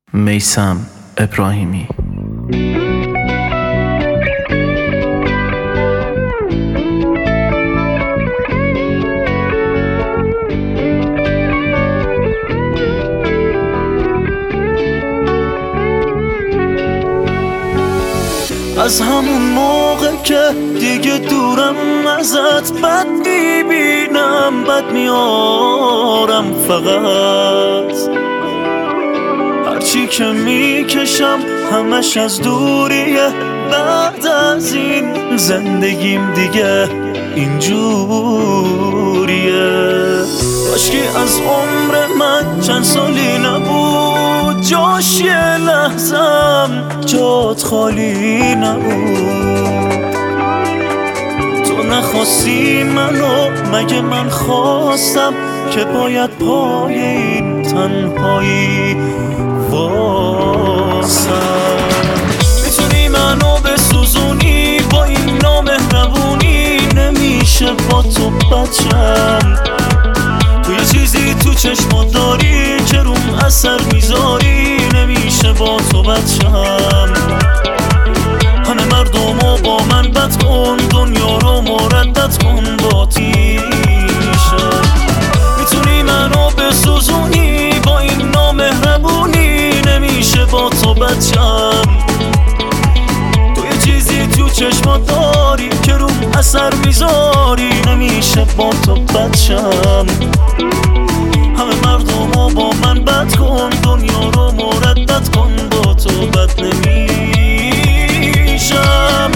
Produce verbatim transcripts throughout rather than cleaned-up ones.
میثم ابراهیمی. از همون موقع که دیگه دورم ازت، بد میبینم بد میارم فقط. هرچی که میکشم همش از دوریه، بعد از این زندگیم دیگه اینجوریه. کاشکی از عمر من چند سالی نبود، جاش یه لحظم جات خالی نبود. تو نخواستی منو، مگه من خواستم که باید پای این تنهایی واسم؟ میتونی منو بسوزونی با این نامهربونی، نمیشه با تو بچم. تو یه چیزی تو چشمات داری که روم اثر میذاری، نمیشه با تو بچم. همه مردمو با من بد کن، دنیا رو مردد کن با تیشه. میتونی منو بسوزونی با این نامهربونی، نمیشه با تو بچم. تو یه چیزی تو چشمات داری که روم اثر میذاری، نمیشه با تو بچم. همه مردمو با من بد کن، دنیا رو مردد کن، با تو بد نمیشم.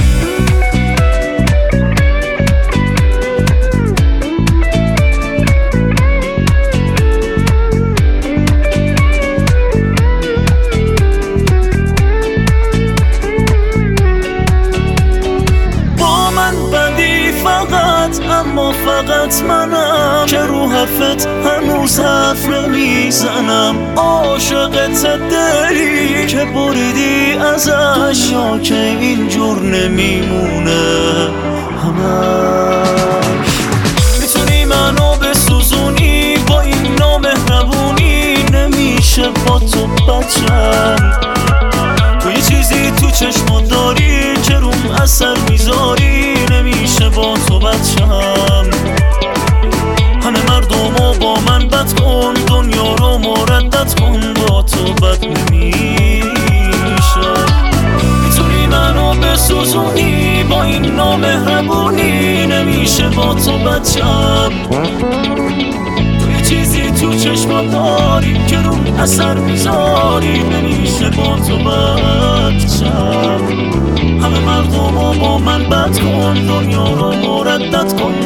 با من بدی فقط، اما فقط منم که رو حرفت هنوز حرف نمیزنم. عاشقت دلی که بریدی ازش، یا که اینجور نمیمونه همش. میتونی منو بسوزونی با این نامهربونی، نمیشه با تو بچم. تو یه چیزی تو چشمات داری که روم اثر میذاری، نمیشه با تو بچم. همه مردمو با من بد کن، دنیا رو مردد کن، با تو بد نمیشه. میتونی منو بسوزونی با این نامهربونی، نمیشه با تو بچم. تو یه چیزی تو چشمات داری که روم اثر میذاری، نمیشه با تو بچم. همه مردمو با من بد کن، دنیا رو مردد کن،